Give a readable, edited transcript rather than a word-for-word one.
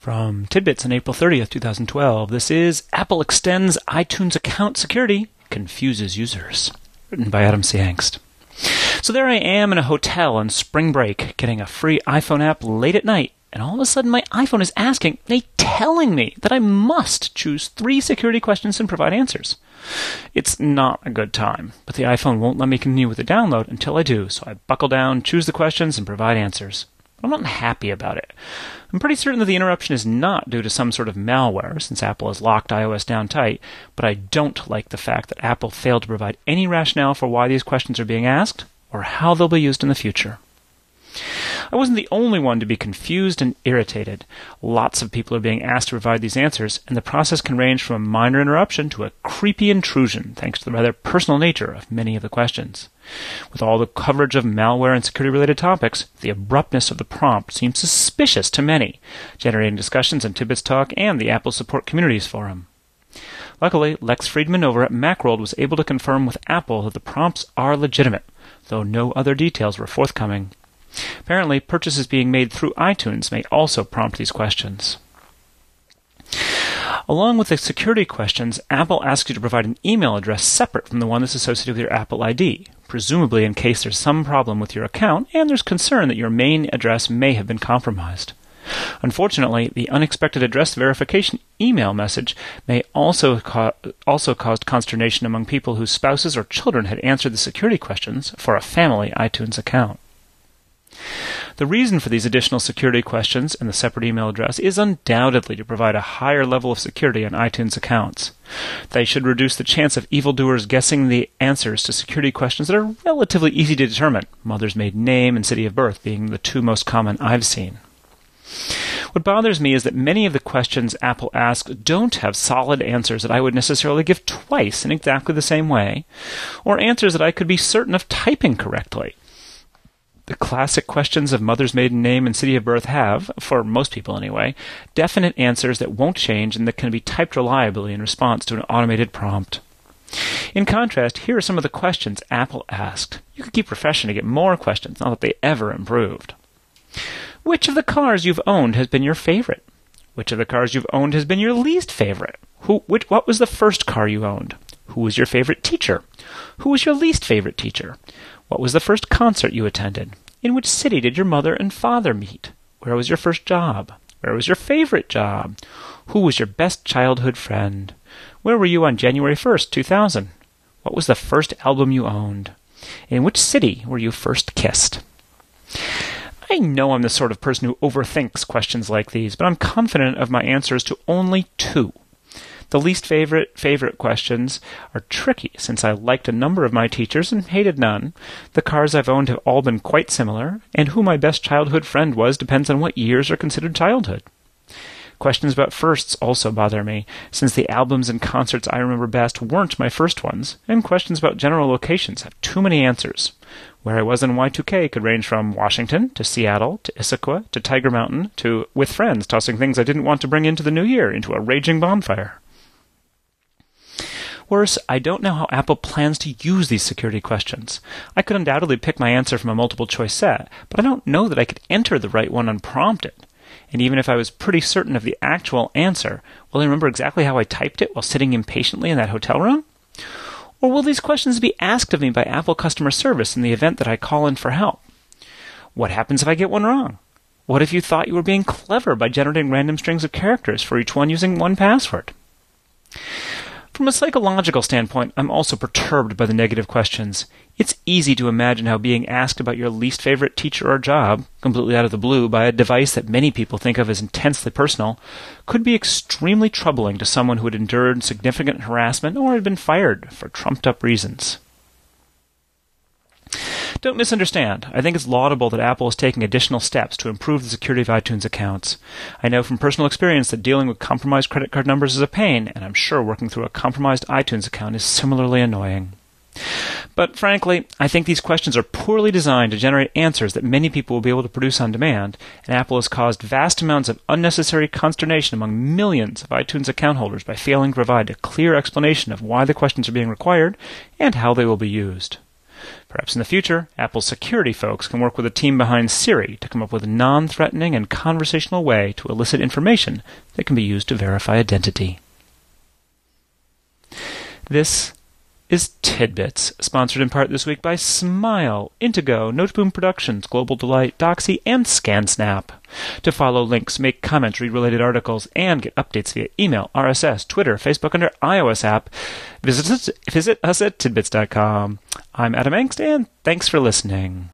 From Tidbits on April 30th, 2012, this is Apple Extends iTunes Account Security, Confuses Users, written by Adam C. Angst. So there I am in a hotel on spring break, getting a free iPhone app late at night, and all of a sudden my iPhone is telling me that I must choose 3 security questions and provide answers. It's not a good time, but the iPhone won't let me continue with the download until I do, so I buckle down, choose the questions, and provide answers. I'm not happy about it. I'm pretty certain that the interruption is not due to some sort of malware, since Apple has locked iOS down tight, but I don't like the fact that Apple failed to provide any rationale for why these questions are being asked, or how they'll be used in the future. I wasn't the only one to be confused and irritated. Lots of people are being asked to provide these answers, and the process can range from a minor interruption to a creepy intrusion, thanks to the rather personal nature of many of the questions. With all the coverage of malware and security-related topics, the abruptness of the prompt seems suspicious to many, generating discussions on Tidbits Talk and the Apple Support Communities Forum. Luckily, Lex Friedman over at Macworld was able to confirm with Apple that the prompts are legitimate, though no other details were forthcoming. Apparently, purchases being made through iTunes may also prompt these questions. Along with the security questions, Apple asks you to provide an email address separate from the one that's associated with your Apple ID, presumably in case there's some problem with your account and there's concern that your main address may have been compromised. Unfortunately, the unexpected address verification email message may also caused consternation among people whose spouses or children had answered the security questions for a family iTunes account. The reason for these additional security questions and the separate email address is undoubtedly to provide a higher level of security on iTunes accounts. They should reduce the chance of evildoers guessing the answers to security questions that are relatively easy to determine, mother's maiden name and city of birth being the 2 most common I've seen. What bothers me is that many of the questions Apple asks don't have solid answers that I would necessarily give twice in exactly the same way, or answers that I could be certain of typing correctly. The classic questions of mother's maiden name and city of birth have, for most people anyway, definite answers that won't change and that can be typed reliably in response to an automated prompt. In contrast, here are some of the questions Apple asked. You could keep refreshing to get more questions, not that they ever improved. Which of the cars you've owned has been your favorite? Which of the cars you've owned has been your least favorite? What was the first car you owned? Who was your favorite teacher? Who was your least favorite teacher? What was the first concert you attended? In which city did your mother and father meet? Where was your first job? Where was your favorite job? Who was your best childhood friend? Where were you on January 1st, 2000? What was the first album you owned? In which city were you first kissed? I know I'm the sort of person who overthinks questions like these, but I'm confident of my answers to only 2. The least favorite questions are tricky, since I liked a number of my teachers and hated none. The cars I've owned have all been quite similar, and who my best childhood friend was depends on what years are considered childhood. Questions about firsts also bother me, since the albums and concerts I remember best weren't my first ones, and questions about general locations have too many answers. Where I was in Y2K could range from Washington to Seattle to Issaquah to Tiger Mountain to with friends tossing things I didn't want to bring into the new year into a raging bonfire. Worse, I don't know how Apple plans to use these security questions. I could undoubtedly pick my answer from a multiple-choice set, but I don't know that I could enter the right one unprompted. And even if I was pretty certain of the actual answer, will I remember exactly how I typed it while sitting impatiently in that hotel room? Or will these questions be asked of me by Apple customer service in the event that I call in for help? What happens if I get one wrong? What if you thought you were being clever by generating random strings of characters for each one using 1Password? From a psychological standpoint, I'm also perturbed by the negative questions. It's easy to imagine how being asked about your least favorite teacher or job, completely out of the blue by a device that many people think of as intensely personal, could be extremely troubling to someone who had endured significant harassment or had been fired for trumped-up reasons. Don't misunderstand. I think it's laudable that Apple is taking additional steps to improve the security of iTunes accounts. I know from personal experience that dealing with compromised credit card numbers is a pain, and I'm sure working through a compromised iTunes account is similarly annoying. But frankly, I think these questions are poorly designed to generate answers that many people will be able to produce on demand, and Apple has caused vast amounts of unnecessary consternation among millions of iTunes account holders by failing to provide a clear explanation of why the questions are being required and how they will be used. Perhaps in the future, Apple's security folks can work with the team behind Siri to come up with a non-threatening and conversational way to elicit information that can be used to verify identity. This is Tidbits, sponsored in part this week by Smile, Intego, Noteboom Productions, Global Delight, Doxy, and ScanSnap. To follow links, make comments, read related articles, and get updates via email, RSS, Twitter, Facebook, and our iOS app, visit us at tidbits.com. I'm Adam Engst, and thanks for listening.